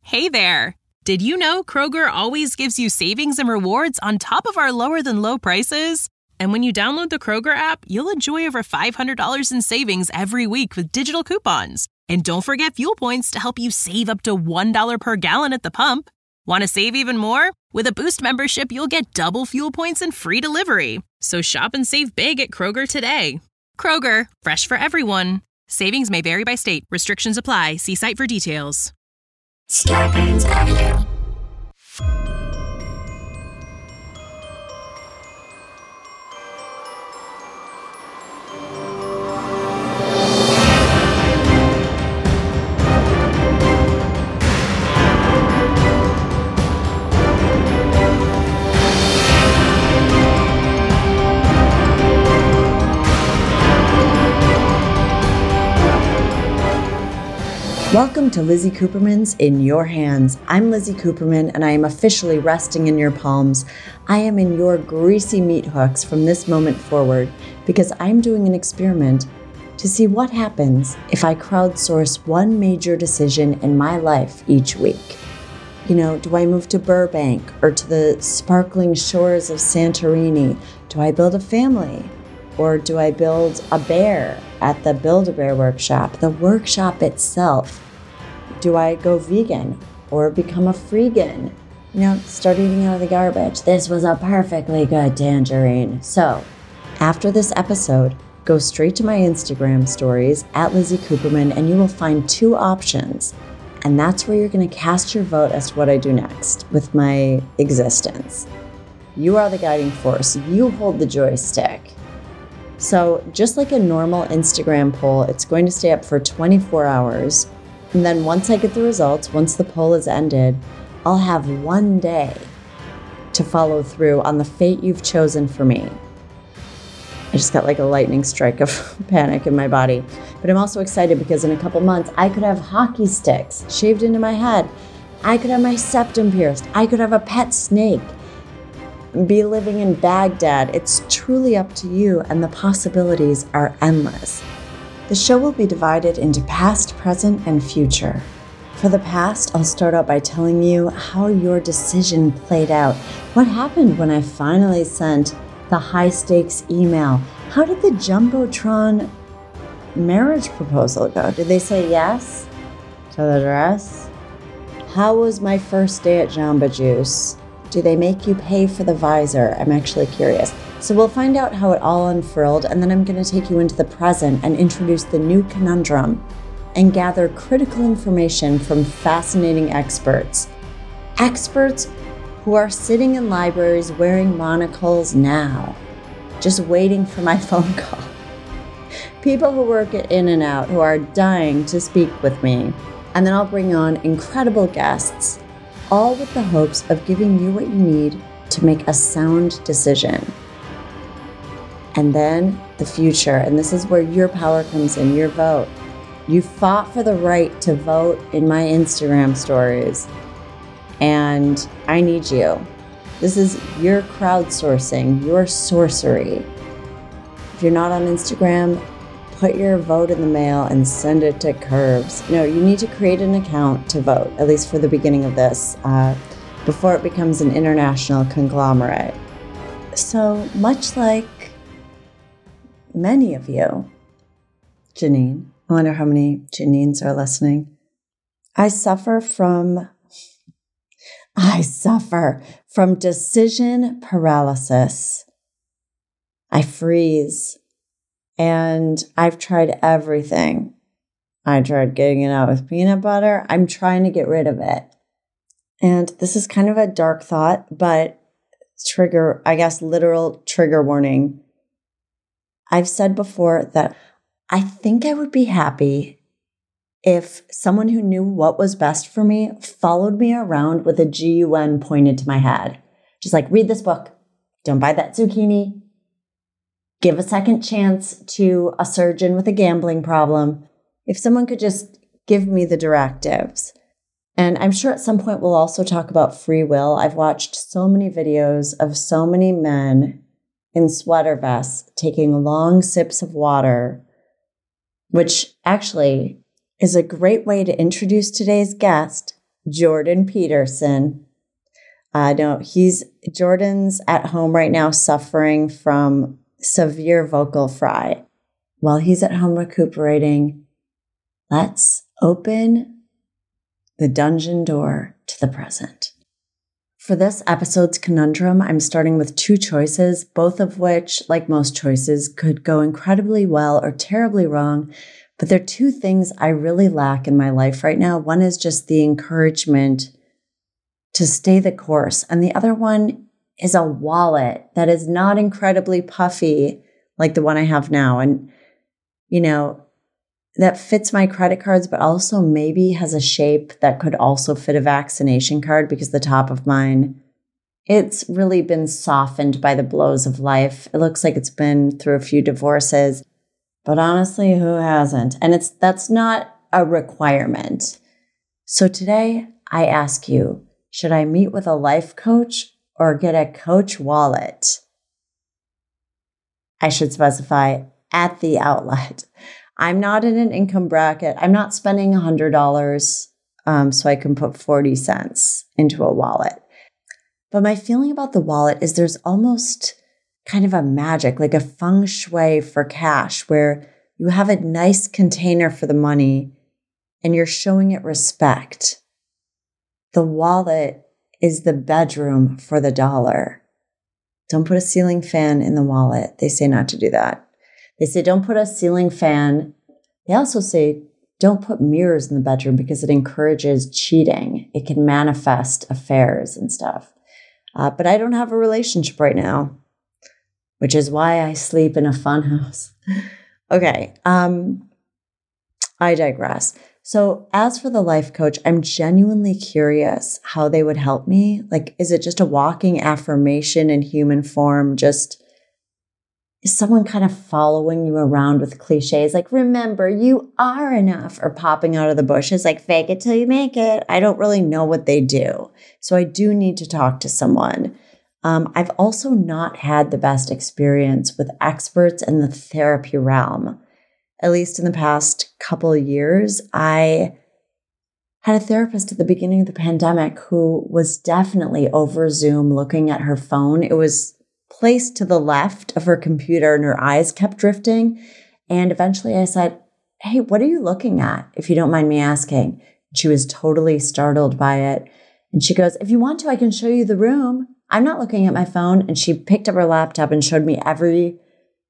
Hey there! Did you know Kroger always gives you savings and rewards on top of our lower-than-low prices? And when you download the Kroger app, you'll enjoy over $500 in savings every week with digital coupons. And don't forget fuel points to help you save up to $1 per gallon at the pump. Want to save even more? With a Boost membership, you'll get double fuel points and free delivery. So shop and save big at Kroger today. Kroger, fresh for everyone. Savings may vary by state. Restrictions apply. See site for details. Scarpins Avenue. Welcome to Lizzie Cooperman's In Your Hands. I'm Lizzie Cooperman, and I am officially resting in your palms. I am in your greasy meat hooks from this moment forward because I'm doing an experiment to see what happens if I crowdsource one major decision in my life each week. You know, do I move to Burbank or to the sparkling shores of Santorini? Do I build a family? Or do I build a bear at the Build-A-Bear workshop, the workshop itself? Do I go vegan or become a freegan? You know, start eating out of the garbage. This was a perfectly good tangerine. So, after this episode, go straight to my Instagram stories at Lizzie Cooperman and you will find two options. And that's where you're going to cast your vote as to what I do next with my existence. You are the guiding force. You hold the joystick. So just like a normal Instagram poll, it's going to stay up for 24 hours. And then once I get the results, once the poll is ended, I'll have one day to follow through on the fate you've chosen for me. I just got like a lightning strike of panic in my body. But I'm also excited because in a couple months, I could have hockey sticks shaved into my head. I could have my septum pierced. I could have a pet snake. Be living in Baghdad. It's truly up to you, and the possibilities are endless. The show will be divided into past, present, and future. For the past, I'll start out by telling you how your decision played out. What happened when I finally sent the high-stakes email? How did the Jumbotron marriage proposal go? Did they say yes to the dress? How was my first day at Jamba Juice? Do they make you pay for the visor? I'm actually curious. So we'll find out how it all unfurled, and then I'm going to take you into the present and introduce the new conundrum and gather critical information from fascinating experts. Experts who are sitting in libraries wearing monocles now, just waiting for my phone call. People who work at In-N-Out who are dying to speak with me. And then I'll bring on incredible guests, all with the hopes of giving you what you need to make a sound decision. And then the future, and this is where your power comes in, your vote. You fought for the right to vote in my Instagram stories, and I need you. This is your crowdsourcing, your sorcery. If you're not on Instagram, put your vote in the mail and send it to Curbs. No, you need to create an account to vote, at least for the beginning of this, before it becomes an international conglomerate. So much like many of you, Janine, I wonder how many Janines are listening. I suffer from decision paralysis. I freeze. And I've tried everything. I tried getting it out with peanut butter. I'm trying to get rid of it. And this is kind of a dark thought, but literal trigger warning. I've said before that I think I would be happy if someone who knew what was best for me followed me around with a GUN pointed to my head. Just like, read this book. Don't buy that zucchini. Give a second chance to a surgeon with a gambling problem. If someone could just give me the directives. And I'm sure at some point we'll also talk about free will. I've watched so many videos of so many men in sweater vests taking long sips of water, which actually is a great way to introduce today's guest, Jordan Peterson. No, Jordan's at home right now suffering from severe vocal fry. While he's at home recuperating, let's open the dungeon door to the present. For this episode's conundrum, I'm starting with two choices, both of which, like most choices, could go incredibly well or terribly wrong. But there are two things I really lack in my life right now. One is just the encouragement to stay the course. And the other one is a wallet that is not incredibly puffy like the one I have now. And, that fits my credit cards, but also maybe has a shape that could also fit a vaccination card because the top of mine, it's really been softened by the blows of life. It looks like it's been through a few divorces, but honestly, who hasn't? And that's not a requirement. So today I ask you, should I meet with a life coach or get a coach wallet? I should specify at the outlet. I'm not in an income bracket. I'm not spending $100 so I can put 40 cents into a wallet. But my feeling about the wallet is there's almost kind of a magic, like a feng shui for cash, where you have a nice container for the money and you're showing it respect. The wallet is the bedroom for the dollar. Don't put a ceiling fan in the wallet. They say not to do that. They say don't put a ceiling fan. They also say don't put mirrors in the bedroom because it encourages cheating. It can manifest affairs and stuff. But I don't have a relationship right now, which is why I sleep in a funhouse. Okay, I digress. So as for the life coach, I'm genuinely curious how they would help me. Like, is it just a walking affirmation in human form? Is someone kind of following you around with cliches like, remember, you are enough, or popping out of the bushes like, fake it till you make it? I don't really know what they do. So I do need to talk to someone. I've also not had the best experience with experts in the therapy realm. At least in the past couple of years, I had a therapist at the beginning of the pandemic who was definitely over Zoom looking at her phone. It was placed to the left of her computer and her eyes kept drifting. And eventually I said, hey, what are you looking at, if you don't mind me asking? She was totally startled by it. And she goes, if you want to, I can show you the room. I'm not looking at my phone. And she picked up her laptop and showed me every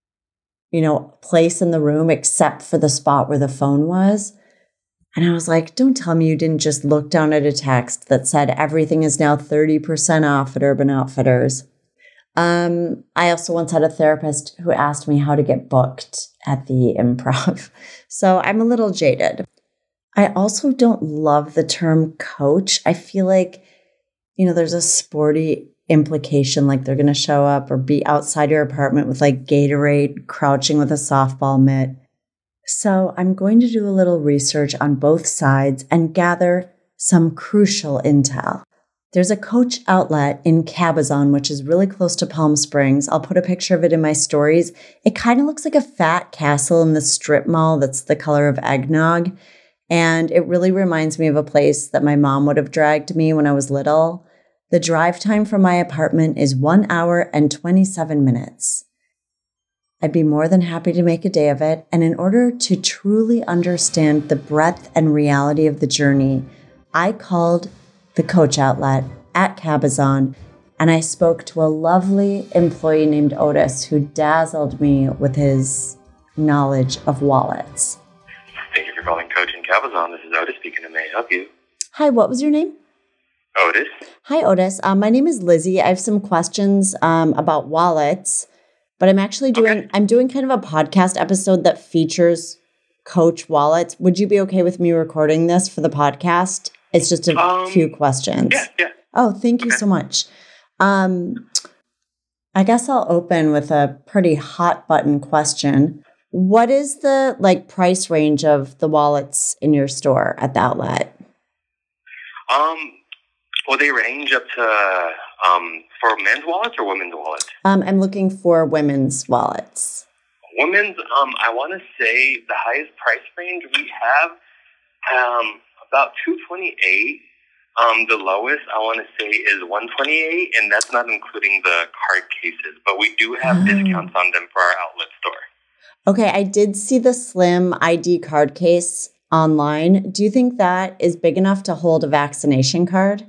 place in the room except for the spot where the phone was. And I was like, don't tell me you didn't just look down at a text that said everything is now 30% off at Urban Outfitters. I also once had a therapist who asked me how to get booked at the Improv. So I'm a little jaded. I also don't love the term coach. I feel like, there's a sporty implication, like they're going to show up or be outside your apartment with like Gatorade, crouching with a softball mitt. So I'm going to do a little research on both sides and gather some crucial intel. There's a coach outlet in Cabazon, which is really close to Palm Springs. I'll put a picture of it in my stories. It kind of looks like a fat castle in the strip mall that's the color of eggnog. And it really reminds me of a place that my mom would have dragged me when I was little. The drive time from my apartment is 1 hour and 27 minutes. I'd be more than happy to make a day of it. And in order to truly understand the breadth and reality of the journey, I called the coach outlet at Cabazon, and I spoke to a lovely employee named Otis who dazzled me with his knowledge of wallets. Thank you for calling Coach in Cabazon. This is Otis speaking. May I help you? Hi, what was your name? Otis. Hi, Otis. My name is Lizzie. I have some questions about wallets, but I'm actually doing kind of a podcast episode that features coach wallets. Would you be okay with me recording this for the podcast? It's just a few questions. Yeah. Oh, thank you so much. I guess I'll open with a pretty hot button question. What is the price range of the wallets in your store at the outlet? Well, they range up to for men's wallets or women's wallets. I'm looking for women's wallets. Women's, I want to say the highest price range we have about $228. The lowest I want to say is 128, and that's not including the card cases. But we do have discounts on them for our outlet store. Okay, I did see the slim ID card case online. Do you think that is big enough to hold a vaccination card?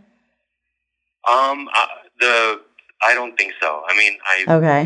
I don't think so. I mean, Okay.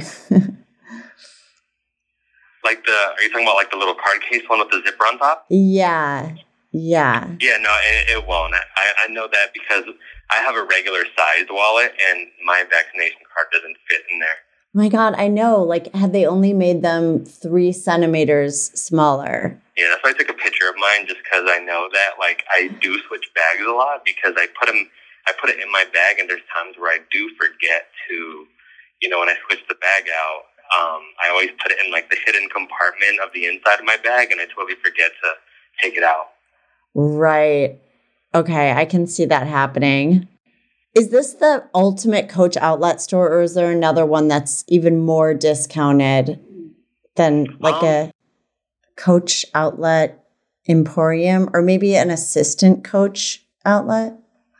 are you talking about like the little card case one with the zipper on top? Yeah. Yeah, no, it won't. I know that because I have a regular sized wallet and my vaccination card doesn't fit in there. My God, I know. Like, had they only made them 3 centimeters smaller? Yeah, that's why I took a picture of mine just because I know that, like, I do switch bags a lot because I put it in my bag, and there's times where I do forget to, when I switch the bag out, I always put it in, like, the hidden compartment of the inside of my bag, and I totally forget to take it out. Right. Okay, I can see that happening. Is this the ultimate Coach outlet store, or is there another one that's even more discounted than like a Coach outlet emporium, or maybe an assistant Coach outlet?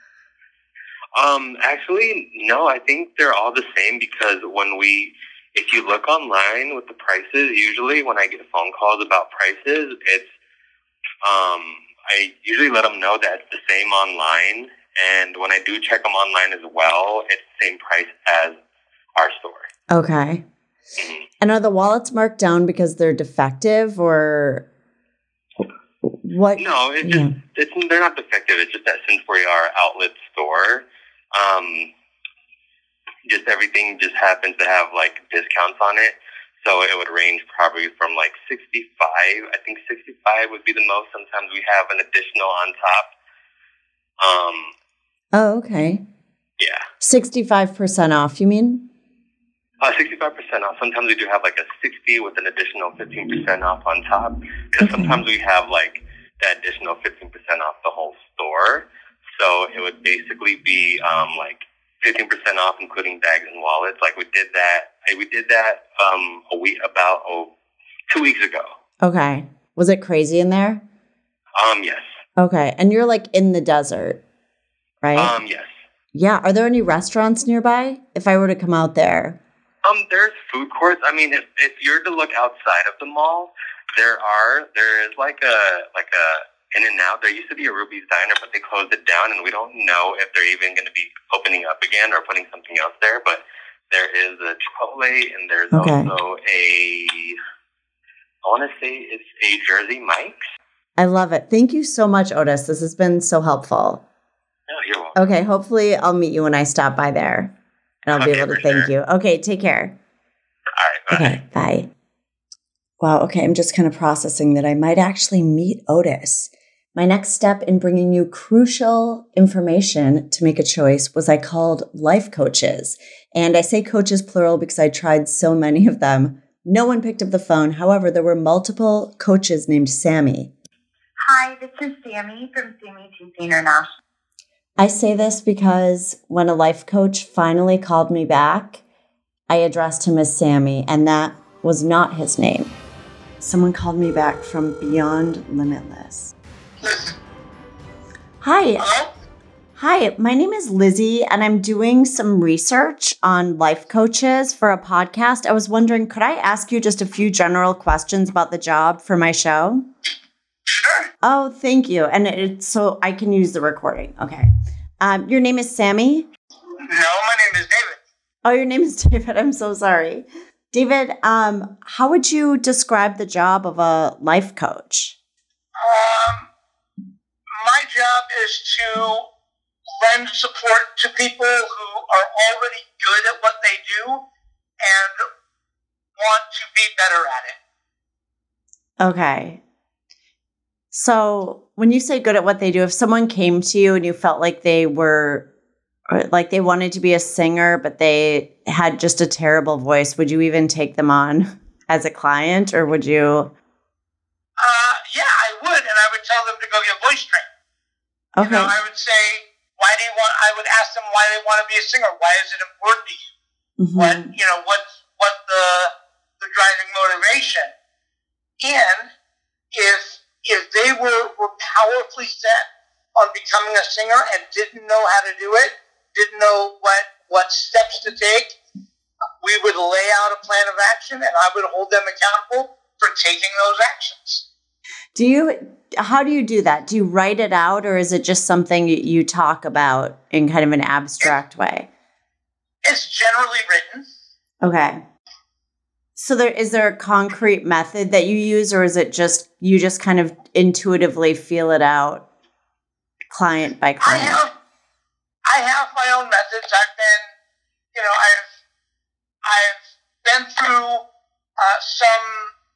Actually, no, I think they're all the same because if you look online with the prices, usually when I get phone calls about prices, it's, I usually let them know that it's the same online. And when I do check them online as well, it's the same price as our store. Okay. Mm-hmm. And are the wallets marked down because they're defective, or what? No, they're not defective. It's just that since we are an outlet store, just everything just happens to have like discounts on it. So it would range probably from like 65. I think 65 would be the most. Sometimes we have an additional on top. Oh, okay. Yeah. 65% off, you mean? 65% off. Sometimes we do have like a 60 with an additional 15% off on top. Because sometimes we have like that additional 15% off the whole store. So it would basically be like 15% off, including bags and wallets. Like we did that about 2 weeks ago. Okay. Was it crazy in there? Yes. Okay. And you're like in the desert, right? Yes. Yeah. Are there any restaurants nearby if I were to come out there? There's food courts. I mean, if you're to look outside of the mall, there is like a In-N-Out. There used to be a Ruby's Diner, but they closed it down, and we don't know if they're even going to be opening up again or putting something else there. But there is a Chipotle, and there's also I want to say it's a Jersey Mike's. I love it. Thank you so much, Otis. This has been so helpful. Oh, you're welcome. Okay, hopefully I'll meet you when I stop by there, and I'll be able to thank you. Okay, take care. All right, bye. Okay, bye. Wow, okay, I'm just kind of processing that I might actually meet Otis. My next step in bringing you crucial information to make a choice was I called life coaches. And I say coaches plural because I tried so many of them. No one picked up the phone. However, there were multiple coaches named Sammy. Hi, this is Sammy from Sammy TC International. I say this because when a life coach finally called me back, I addressed him as Sammy, and that was not his name. Someone called me back from Beyond Limitless. Hi. Hello? Hi, my name is Lizzie, and I'm doing some research on life coaches for a podcast. I was wondering, could I ask you just a few general questions about the job for my show? Sure. Oh, thank you. And it's so I can use the recording. Okay. Your name is Sammy? No, my name is David. Oh, your name is David. I'm so sorry. David, how would you describe the job of a life coach? My job is to lend support to people who are already good at what they do and want to be better at it. Okay. So when you say good at what they do, if someone came to you and you felt like they were, like they wanted to be a singer, but they had just a terrible voice, would you even take them on as a client, or would you? Yeah, I would, and I would tell them to go get voice training. Okay. I would say, I would ask them why they want to be a singer. Why is it important to you? Mm-hmm. What's the driving motivation? And if they were powerfully set on becoming a singer and didn't know how to do it, didn't know what steps to take, we would lay out a plan of action and I would hold them accountable for taking those actions. How do you do that? Do you write it out, or is it just something you talk about in kind of an abstract way? It's generally written. Okay. So is there a concrete method that you use, or is it just you just kind of intuitively feel it out client by client? I have my own methods. I've been through some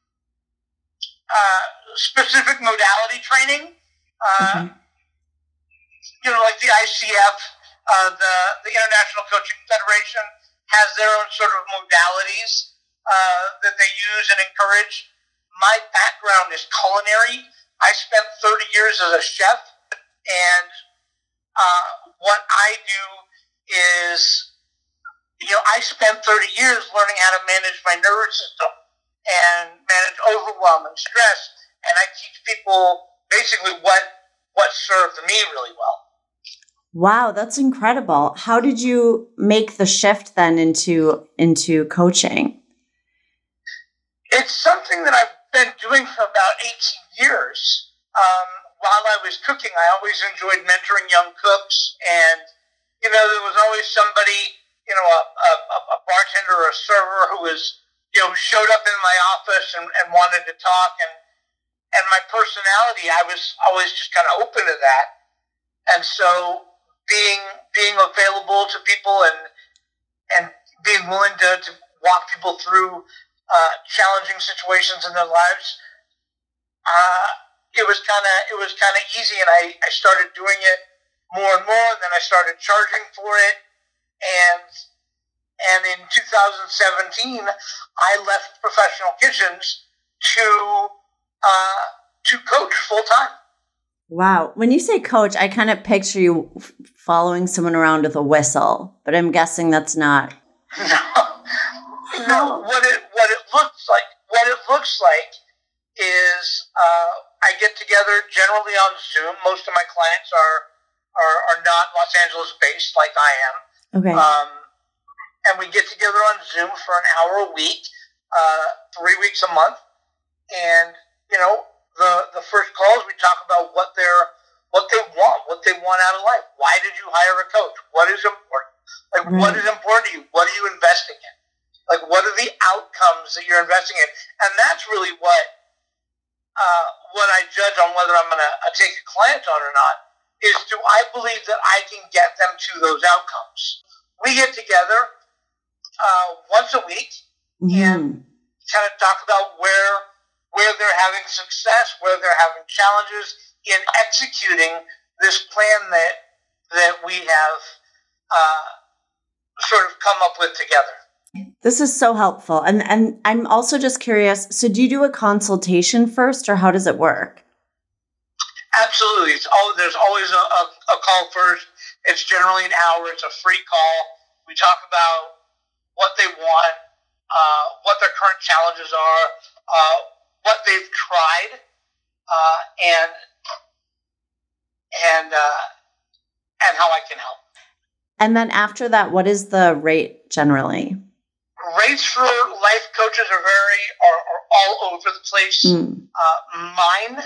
specific modality training. Okay. Like the ICF, the International Coaching Federation has their own sort of modalities that they use and encourage. My background is culinary. I spent 30 years as a chef, and what I do is, I spent 30 years learning how to manage my nervous system and manage overwhelm and stress, and I teach people basically what served me really well. Wow, that's incredible. How did you make the shift then into coaching? It's something that I've been doing for about 18 years. While I was cooking, I always enjoyed mentoring young cooks, and there was always somebody, a bartender or a server who was, showed up in my office and wanted to talk, and my personality, I was always just kind of open to that, and so being available to people and being willing to walk people through challenging situations in their lives, it was kind of easy, and I started doing it more and more, and then I started charging for it, and in 2017 I left Professional Kitchens to coach full time. Wow. When you say coach, I kind of picture you following someone around with a whistle, but I'm guessing that's not. No. What it looks like is I get together generally on Zoom. Most of my clients are not Los Angeles based like I am. Okay. And we get together on Zoom for an hour a week, 3 weeks a month, and the first calls we talk about what they want out of life. Why did you hire a coach? What is important? What is important to you? What are you investing in? What are the outcomes that you're investing in? And that's really what I judge on whether I'm going to take a client on or not, is do I believe that I can get them to those outcomes? We get together once a week and kind of talk about where they're having success, where they're having challenges in executing this plan that we have sort of come up with together. This is so helpful. And I'm also just curious, so do you do a consultation first, or how does it work? Absolutely. There's always a call first. It's generally an hour. It's a free call. We talk about what they want, what their current challenges are, what they've tried, and how I can help. And then after that, what is the rate generally? Rates for life coaches are all over the place. Mine,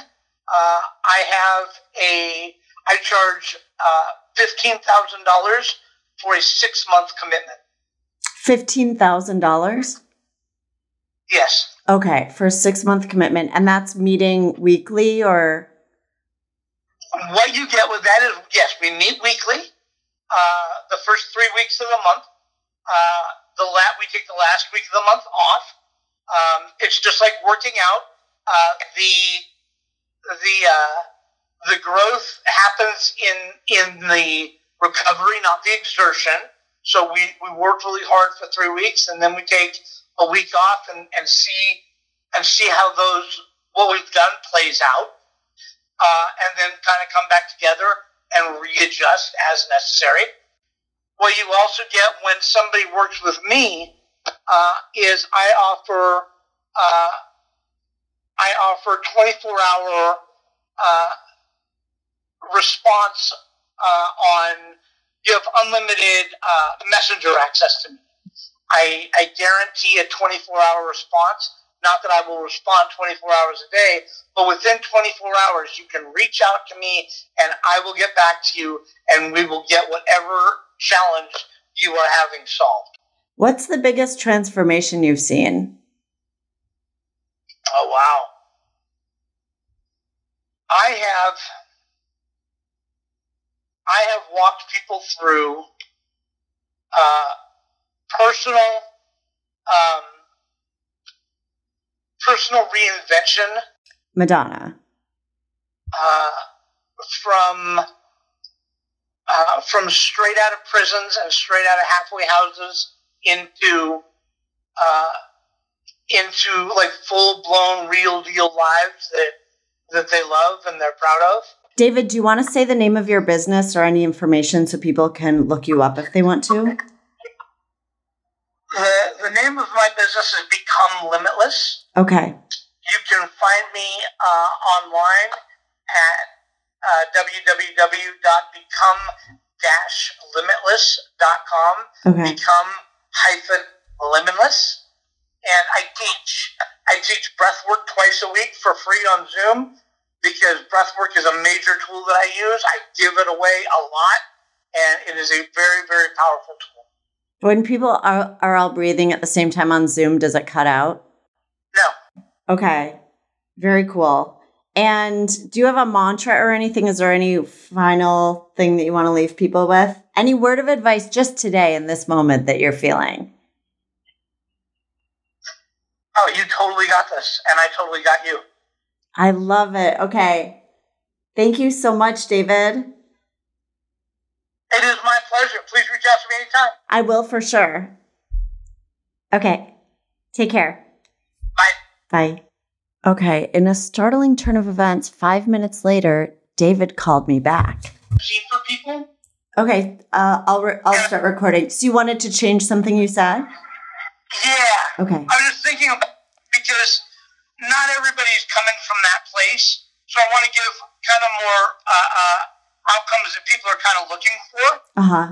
I charge $15,000 for a 6-month commitment. $15,000? Yes. Okay, for a 6-month commitment. And that's meeting weekly, or? What you get with that is, yes, we meet weekly, the first 3 weeks of the month. We take the last week of the month off. It's just like working out. The growth happens in the recovery, not the exertion. So we work really hard for 3 weeks, and then we take a week off and see how what we've done plays out, and then kind of come back together and readjust as necessary. What you also get when somebody works with me is I offer 24-hour response you have unlimited messenger access to me. I guarantee a 24-hour response. Not that I will respond 24 hours a day, but within 24 hours, you can reach out to me and I will get back to you and we will get whatever challenge you are having solved. What's the biggest transformation you've seen? Oh, wow. I have walked people through personal reinvention. Madonna. From straight out of prisons and straight out of halfway houses into like full-blown real deal lives that they love and they're proud of. David, do you want to say the name of your business or any information so people can look you up if they want to? The name of my business is Become Limitless. Okay. You can find me online at www.become-limitless.com. Okay. Become-limitless. And I teach breathwork twice a week for free on Zoom because breathwork is a major tool that I use. I give it away a lot, and it is a very, very powerful tool. When people are all breathing at the same time on Zoom, does it cut out? No. Okay. Very cool. And do you have a mantra or anything? Is there any final thing that you want to leave people with? Any word of advice just today in this moment that you're feeling? Oh, you totally got this, and I totally got you. I love it. Okay. Thank you so much, David. It is my pleasure. Please reach out to me anytime. I will for sure. Okay. Take care. Bye. Bye. Okay. In a startling turn of events, 5 minutes later, David called me back. See for people? Okay. I'll start recording. So you wanted to change something you said? Yeah. Okay. I was just thinking about because not everybody's coming from that place. So I want to give kind of more outcomes that people are kind of looking for. Uh-huh.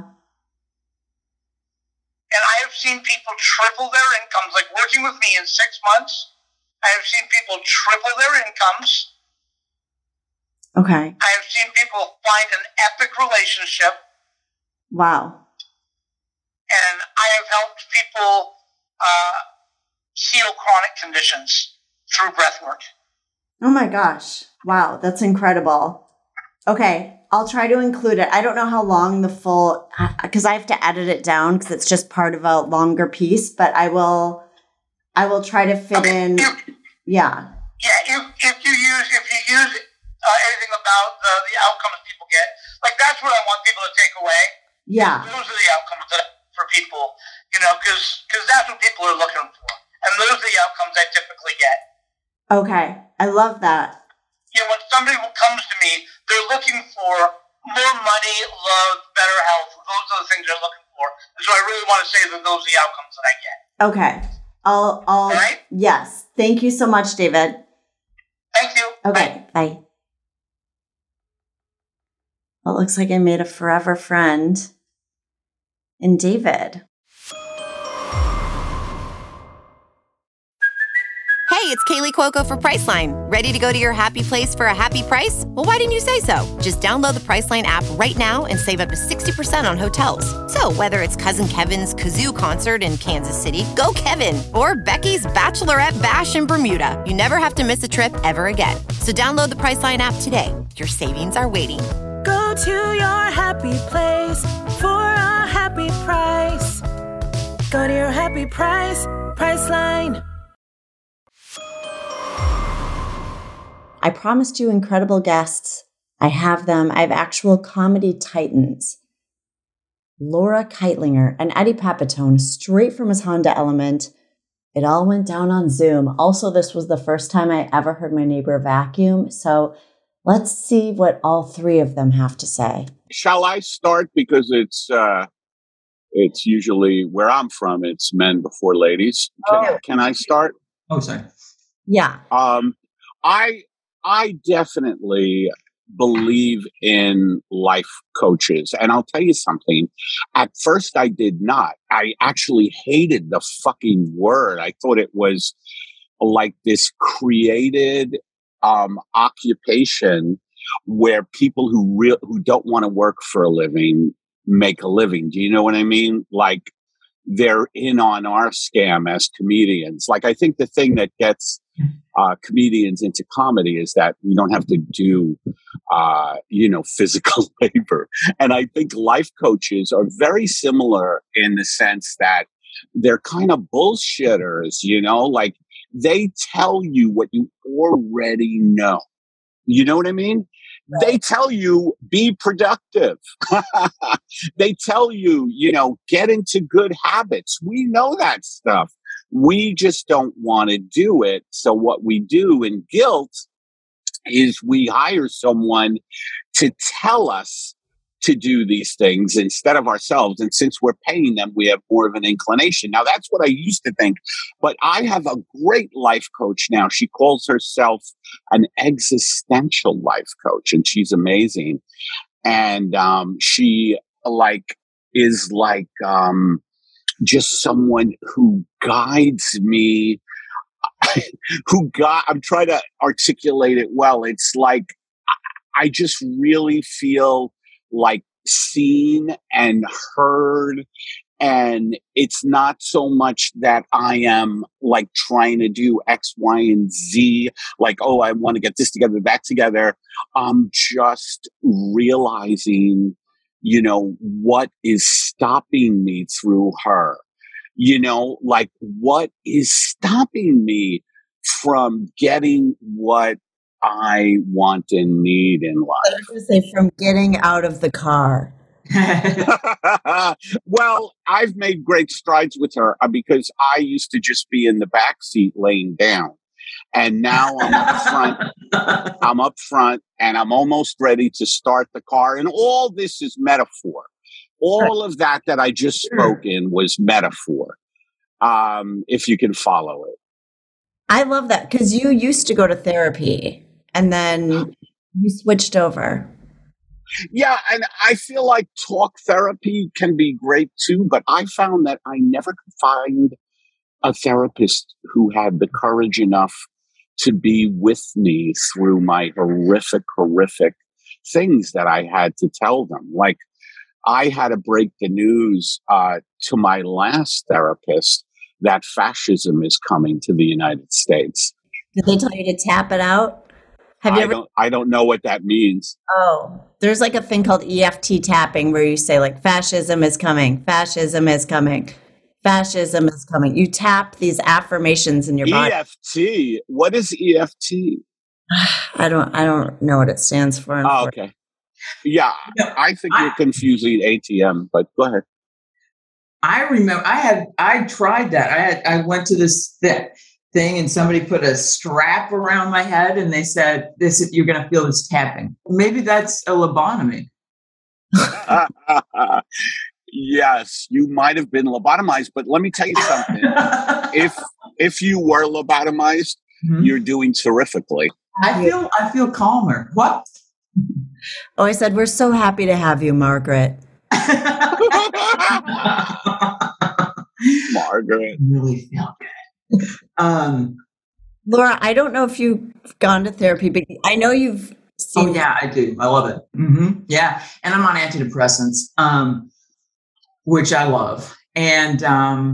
And I have seen people triple their incomes, like working with me in 6 months. I have seen people triple their incomes. Okay. I have seen people find an epic relationship. Wow. And I have helped people heal chronic conditions through breath work. Oh my gosh. Wow. That's incredible. Okay. I'll try to include it. I don't know how long the full, because I have to edit it down because it's just part of a longer piece, but I will try to fit in. Yeah. Yeah. If you use anything about the outcomes people get, like that's what I want people to take away. Yeah. Those are the outcomes for people, because that's what people are looking for. And those are the outcomes I typically get. Okay. I love that. When somebody comes to me, they're looking for more money, love, better health. Those are the things they're looking for. And so I really want to say that those are the outcomes that I get. Okay. All right? Yes. Thank you so much, David. Thank you. Okay. Bye. Well, it looks like I made a forever friend in David. Hey, it's Kaylee Cuoco for Priceline. Ready to go to your happy place for a happy price? Well, why didn't you say so? Just download the Priceline app right now and save up to 60% on hotels. So whether it's Cousin Kevin's Kazoo Concert in Kansas City, go Kevin, or Becky's Bachelorette Bash in Bermuda, you never have to miss a trip ever again. So download the Priceline app today. Your savings are waiting. Go to your happy place for a happy price. Go to your happy price, Priceline. I promised you incredible guests. I have them. I have actual comedy titans. Laura Keitlinger and Eddie Pepitone, straight from his Honda Element. It all went down on Zoom. Also, this was the first time I ever heard my neighbor vacuum. So let's see what all three of them have to say. Shall I start? Because it's usually where I'm from, it's men before ladies. Can I start? Oh, sorry. Yeah. I definitely believe in life coaches. And I'll tell you something. At first, I did not. I actually hated the fucking word. I thought it was like this created occupation where people who don't want to work for a living make a living. Do you know what I mean? Like, they're in on our scam as comedians. Like, I think the thing that gets comedians into comedy is that we don't have to do, physical labor. And I think life coaches are very similar in the sense that they're kind of bullshitters, like they tell you what you already know. You know what I mean? They tell you, be productive. They tell you, get into good habits. We know that stuff. We just don't want to do it. So what we do in guilt is we hire someone to tell us to do these things instead of ourselves. And since we're paying them, we have more of an inclination. Now, that's what I used to think. But I have a great life coach now. She calls herself an existential life coach, and she's amazing. And she is just someone who guides me. I'm trying to articulate it well. It's like I just really feel like seen and heard. And it's not so much that I am like trying to do X, Y, and Z, like, oh, I want to get this together, that together. I'm just realizing, what is stopping me through her. Like, what is stopping me from getting what I want and need in life? I was going to say, from getting out of the car. Well, I've made great strides with her because I used to just be in the back seat laying down. And now I'm up front. I'm up front and I'm almost ready to start the car. And all this is metaphor. All of that I just spoke in was metaphor. If you can follow it. I love that because you used to go to therapy and then you switched over. Yeah, and I feel like talk therapy can be great too, but I found that I never could find a therapist who had the courage enough to be with me through my horrific things that I had to tell them. Like, I had to break the news to my last therapist that fascism is coming to the United States. Did they tell you to tap it out? I don't know what that means. Oh, there's like a thing called EFT tapping where you say like, fascism is coming, fascism is coming, fascism is coming. You tap these affirmations in your body. EFT? What is EFT? I don't know what it stands for. Oh, okay. Yeah, I think you're confusing ATM, but go ahead. I remember I tried that. I went to this thing and somebody put a strap around my head and they said, you're going to feel this tapping. Maybe that's a lobotomy. Yes, you might have been lobotomized, but let me tell you something. If you were lobotomized, you're doing terrifically. I feel calmer. What? Oh, I said, we're so happy to have you, Margaret. Margaret. Really feel good. Laura, I don't know if you've gone to therapy, but I know you've seen. Oh, yeah, I do. I love it. Mm-hmm. Yeah. And I'm on antidepressants, which I love. And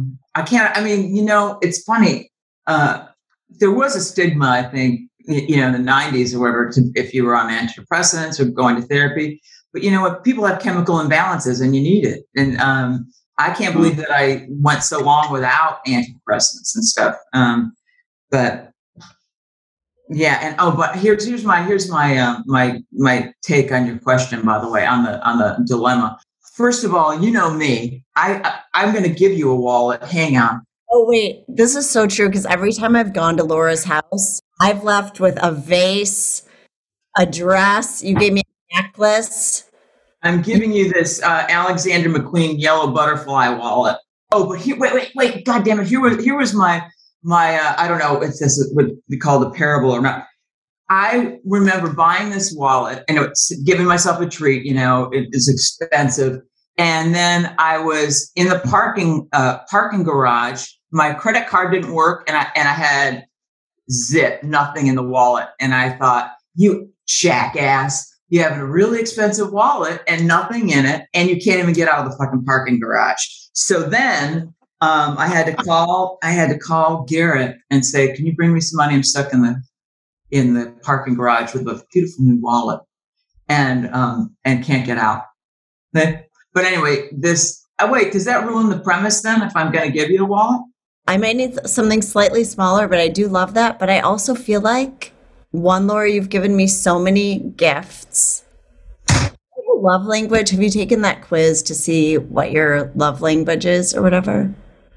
it's funny. There was a stigma, I think, in the 90s or whatever, if you were on antidepressants or going to therapy. But you know what? People have chemical imbalances and you need it. And I can't believe that I went so long without antidepressants and stuff. But yeah. And but here's my take on your question, by the way, on the dilemma. First of all, you know me. I'm going to give you a wallet. Hang on. Oh, wait. This is so true because every time I've gone to Laura's house, I've left with a vase, a dress. You gave me a necklace. I'm giving you this Alexander McQueen yellow butterfly wallet. Oh, but here, wait. God damn it. Here was my I don't know if this would be called a parable or not. I remember buying this wallet and it's giving myself a treat, it is expensive. And then I was in the parking garage. My credit card didn't work and I had nothing in the wallet. And I thought, you jackass, you have a really expensive wallet and nothing in it. And you can't even get out of the fucking parking garage. So then I had to call Garrett and say, can you bring me some money? I'm stuck in the parking garage with a beautiful new wallet and can't get out. But anyway, does that ruin the premise then if I'm going to give you a wallet? I might need something slightly smaller, but I do love that. But I also feel like, Laura, you've given me so many gifts. Love language. Have you taken that quiz to see what your love language is or whatever?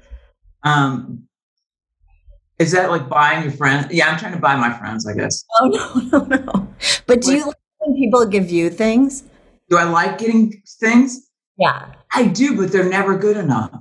Is that like buying your friends? Yeah, I'm trying to buy my friends, I guess. Oh, no. But do you like when people give you things? Do I like getting things? Yeah. I do, but they're never good enough.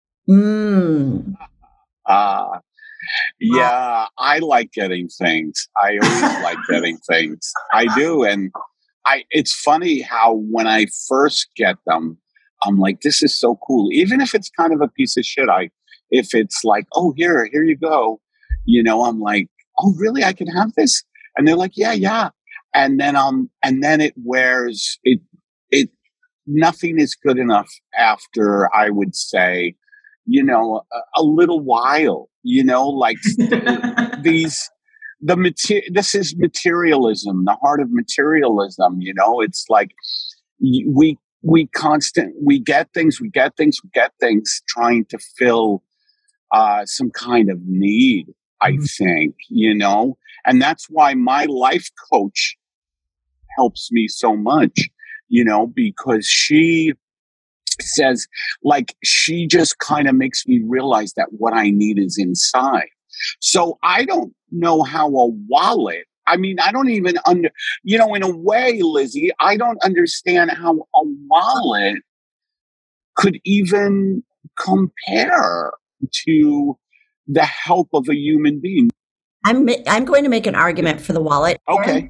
Yeah, I like getting things. I always like getting things. I do. And it's funny how when I first get them, I'm like, this is so cool. Even if it's kind of a piece of shit, if it's like, oh, here you go. I'm like, oh, really? I can have this? And they're like, yeah. And then it wears it. Nothing is good enough after, I would say, a little while, like this is materialism, the heart of materialism, it's like we get things trying to fill some kind of need, I think, and that's why my life coach helps me so much, because she says, like, she just kind of makes me realize that what I need is inside. So I don't know how a wallet, I don't even in a way, Lizzie, I don't understand how a wallet could even compare to the help of a human being. I'm going to make an argument for the wallet. Okay.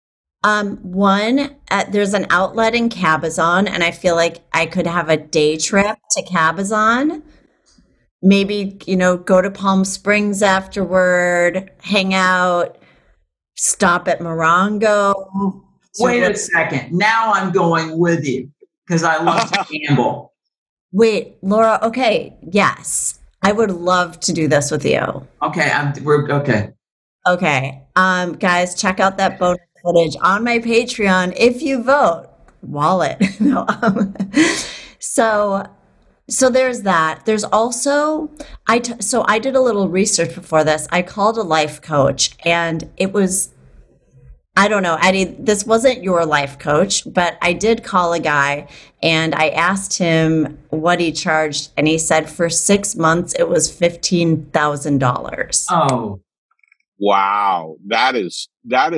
There's an outlet in Cabazon, and I feel like I could have a day trip to Cabazon. Maybe, go to Palm Springs afterward, hang out, stop at Morongo. Wait a second. Now I'm going with you because I love to gamble. Wait, Laura. Okay. Yes. I would love to do this with you. Okay. Okay. Okay. Guys, check out that bonus footage on my Patreon if you vote. Wallet. No, So there's that. There's also, I did a little research before this. I called a life coach, and it was, I don't know, Eddie, this wasn't your life coach, but I did call a guy and I asked him what he charged, and he said for 6 months it was $15,000. Oh, wow. That is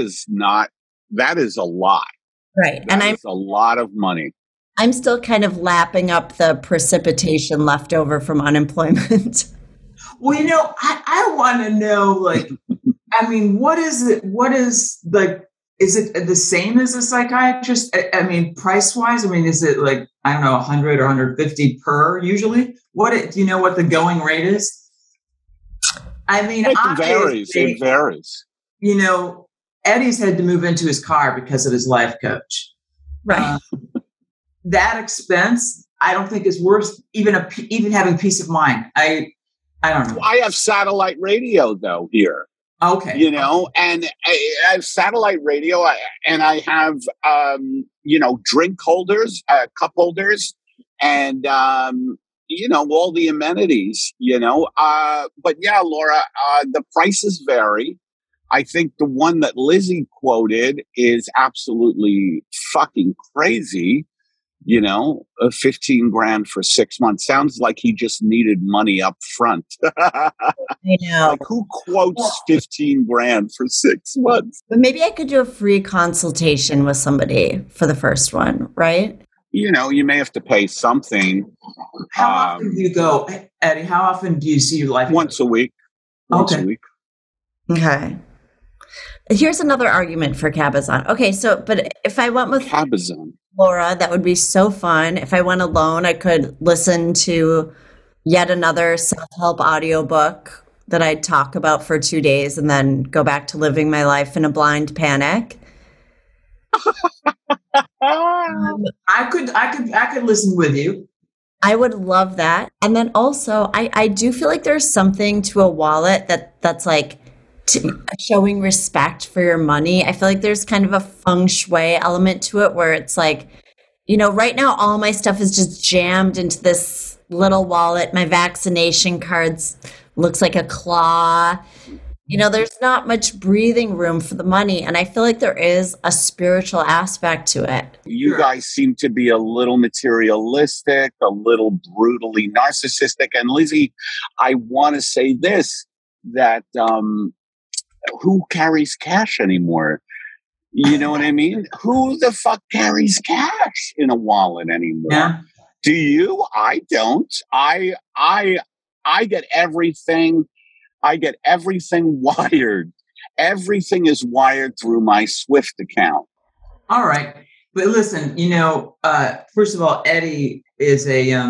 a lot. Right. That is a lot of money. I'm still kind of lapping up the precipitation left over from unemployment. Well, I want to know, like, what is it? What is is it the same as a psychiatrist? Price wise, is it like, I don't know, 100 or 150 per usually? Do you know what the going rate is? It varies. Eddie's had to move into his car because of his life coach. Right. That expense, I don't think is worth even having peace of mind. I don't know. I have satellite radio though here. Okay. And I have satellite radio, and I have drink holders, cup holders, and all the amenities. But yeah, Laura, the prices vary. I think the one that Lizzie quoted is absolutely fucking crazy. $15,000 for 6 months. Sounds like he just needed money up front. I know. Like, who quotes $15,000 for 6 months? But maybe I could do a free consultation with somebody for the first one, right? You may have to pay something. How often do you go, Eddie? How often do you see your life? Once a week. Okay. A week. Okay. Here's another argument for Cabazon. Okay, but if I went with Cabazon. Laura, that would be so fun. If I went alone, I could listen to yet another self-help audiobook that I'd talk about for 2 days and then go back to living my life in a blind panic. I could listen with you. I would love that. And then also, I do feel like there's something to a wallet that's like showing respect for your money. I feel like there's kind of a feng shui element to it where it's like, right now all my stuff is just jammed into this little wallet. My vaccination cards looks like a claw. There's not much breathing room for the money. And I feel like there is a spiritual aspect to it. You guys seem to be a little materialistic, a little brutally narcissistic. And Lizzie, I want to say this, that who carries cash anymore? You know what I mean? Who the fuck carries cash in a wallet anymore? Yeah. Do you? I don't. I get everything. I get everything wired. Everything is wired through my Swift account. All right. But listen, first of all, Eddie is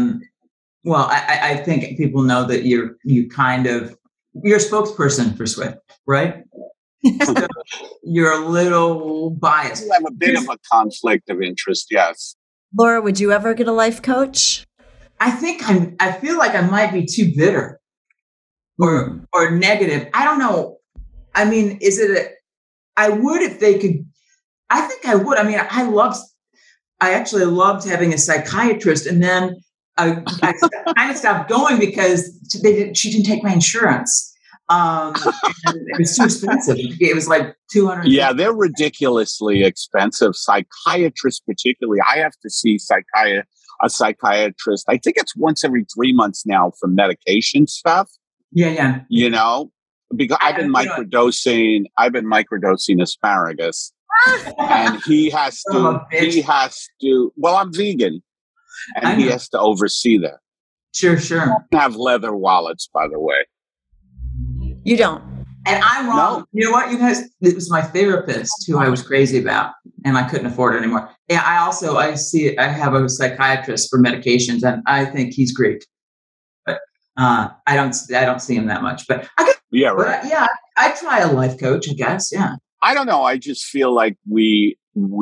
I think people know that you're a spokesperson for Swift, right? So you're a little biased. I have a bit of a conflict of interest, yes. Laura, would you ever get a life coach? I feel like I might be too bitter or negative. I don't know. I mean, I would if they could. I think I would. I mean, I actually loved having a psychiatrist, and then I kind of stopped going because she didn't take my insurance. It was too expensive. It was like $200. Yeah, they're ridiculously expensive. Psychiatrists, particularly. I have to see a psychiatrist. I think it's once every 3 months now for medication stuff. Yeah. Because I've been microdosing asparagus, and he has to. Well, I'm vegan, and he has to oversee that. Sure. I don't have leather wallets, by the way. You don't. And I'm wrong. No. You know what, you guys? It was my therapist who I was crazy about, and I couldn't afford it anymore. Yeah, I have a psychiatrist for medications, and I think he's great. But I don't see him that much. But I try a life coach, I guess. Yeah. I don't know. I just feel like we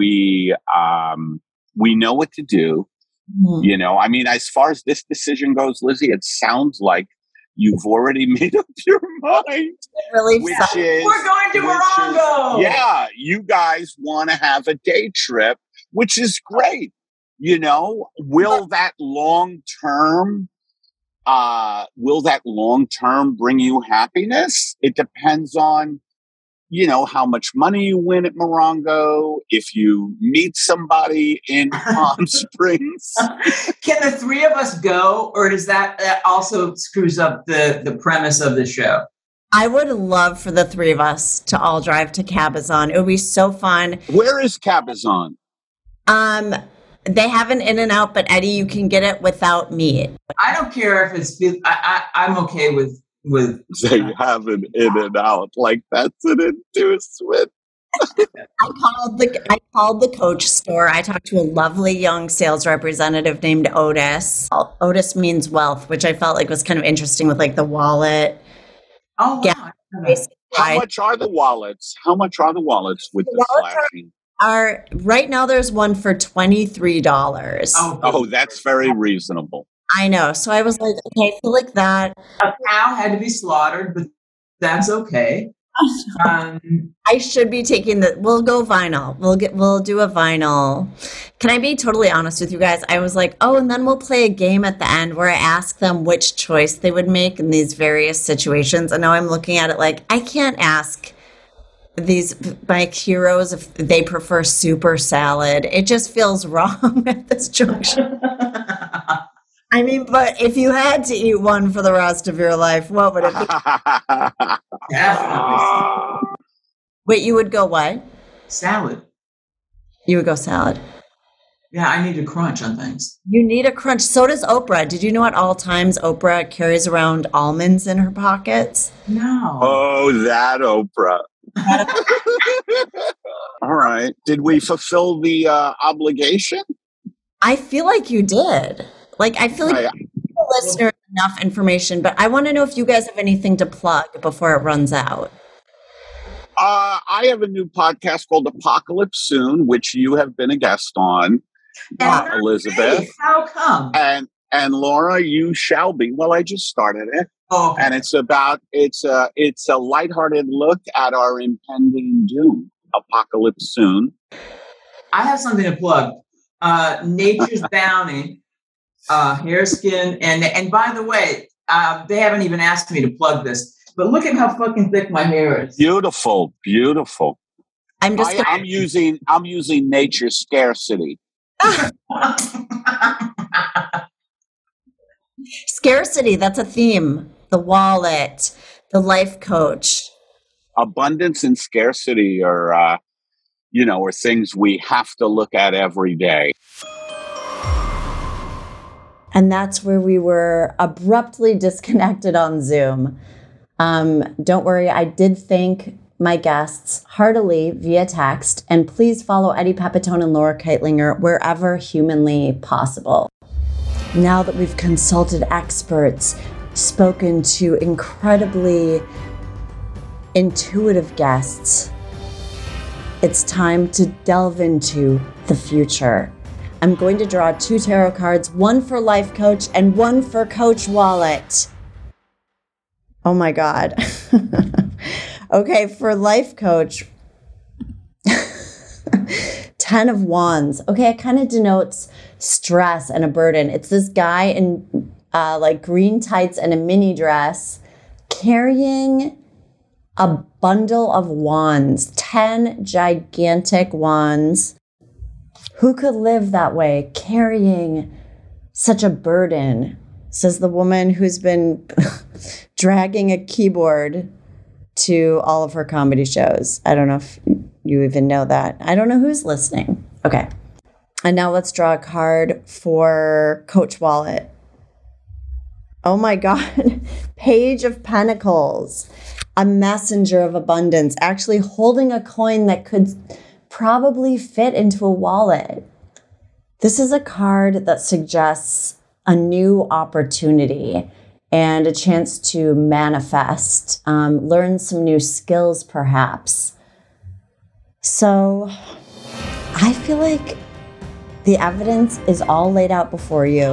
know what to do. I mean, as far as this decision goes, Lizzie, it sounds like you've already made up your mind. Really? We're going to Morongo. Yeah, you guys want to have a day trip, which is great. Will that long term bring you happiness? It depends on, how much money you win at Morongo, if you meet somebody in Palm Springs. Can the three of us go, or does that also screws up the premise of the show? I would love for the three of us to all drive to Cabazon. It would be so fun. Where is Cabazon? They have an In-N-Out, but Eddie, you can get it without meat. I don't care if it's. I'm okay with. They have an In-N-Out, like that's an inducement. I called the Coach store. I talked to a lovely young sales representative named Otis. Otis means wealth, which I felt like was kind of interesting with like the wallet. Oh, wow. How much are the wallets? With the flashing? Right now there's one for $23. Oh, that's very reasonable. I know. So I was like, okay, I feel like that. A cow had to be slaughtered, but that's okay. I should be taking we'll go vinyl. We'll do a vinyl. Can I be totally honest with you guys? I was like, and then we'll play a game at the end where I ask them which choice they would make in these various situations. And now I'm looking at it like, I can't ask my heroes if they prefer soup or salad. It just feels wrong at this junction. I mean, but if you had to eat one for the rest of your life, what would it be? Definitely. Wait, you would go what? Salad. You would go salad. Yeah, I need to crunch on things. You need a crunch. So does Oprah. Did you know at all times Oprah carries around almonds in her pockets? No. Oh, that Oprah. All right. Did we fulfill the obligation? I feel like you did. Like, I feel like the listener enough information, but I want to know if you guys have anything to plug before it runs out. I have a new podcast called Apocalypse Soon, which you have been a guest on, Elizabeth. How come? And Laura, you shall be. Well, I just started it. Oh, okay. And it's a lighthearted look at our impending doom. Apocalypse Soon. I have something to plug. Nature's Bounty, hair, skin, and by the way, they haven't even asked me to plug this, but look at how fucking thick my hair is. Beautiful, beautiful. I'm using Nature's Scarcity. Scarcity, that's a theme. The wallet, the life coach. Abundance and scarcity are things we have to look at every day. And that's where we were abruptly disconnected on Zoom. Don't worry, I did thank my guests heartily via text, and please follow Eddie Pepitone and Laura Keitlinger wherever humanly possible. Now that we've consulted experts, spoken to incredibly intuitive guests, it's time to delve into the future. I'm going to draw 2 tarot cards, one for Life Coach and one for Coach Wallet. Oh my God. Okay, for Life Coach, 10 of Wands. Okay, it kind of denotes stress and a burden. It's this guy in green tights and a mini dress carrying a bundle of wands, 10 gigantic wands. Who could live that way, carrying such a burden? Says the woman who's been dragging a keyboard to all of her comedy shows. I don't know if you even know that. I don't know who's listening. Okay. And now let's draw a card for Coach Wallet. Oh my God. Page of Pentacles. A messenger of abundance, actually holding a coin that could probably fit into a wallet. This is a card that suggests a new opportunity and a chance to manifest, learn some new skills perhaps. So I feel like the evidence is all laid out before you.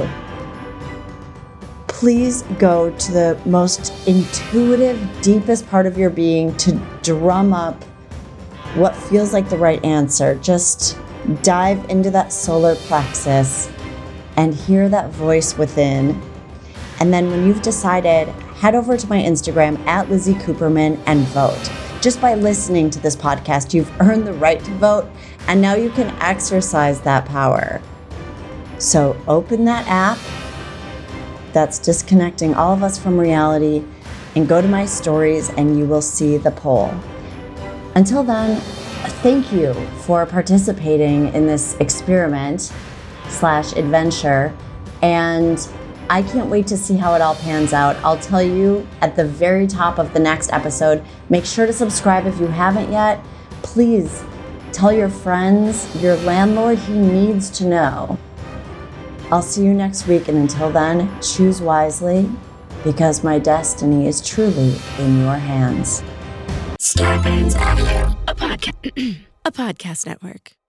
Please go to the most intuitive, deepest part of your being to drum up what feels like the right answer. Just dive into that solar plexus and hear that voice within. And then when you've decided, head over to my Instagram at Lizzie Cooperman and vote. Just by listening to this podcast, you've earned the right to vote, and now you can exercise that power. So open that app that's disconnecting all of us from reality and go to my stories and you will see the poll. Until then, thank you for participating in this experiment/adventure, and I can't wait to see how it all pans out. I'll tell you at the very top of the next episode. Make sure to subscribe if you haven't yet. Please tell your friends, your landlord, he needs to know. I'll see you next week, and until then, choose wisely, because my destiny is truly in your hands. Scarpins Audio. A podcast network.